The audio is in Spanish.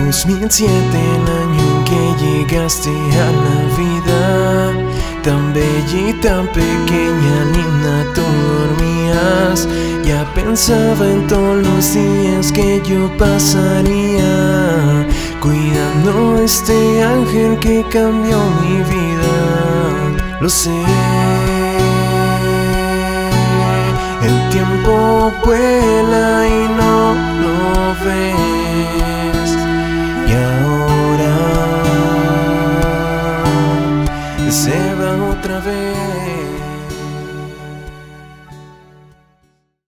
2007, el año en que llegaste a la vida. Tan bella y tan pequeña, linda, tú dormías. Ya pensaba en todos los días que yo pasaría cuidando a este ángel que cambió mi vida. Lo sé, el tiempo vuela y no lo ves.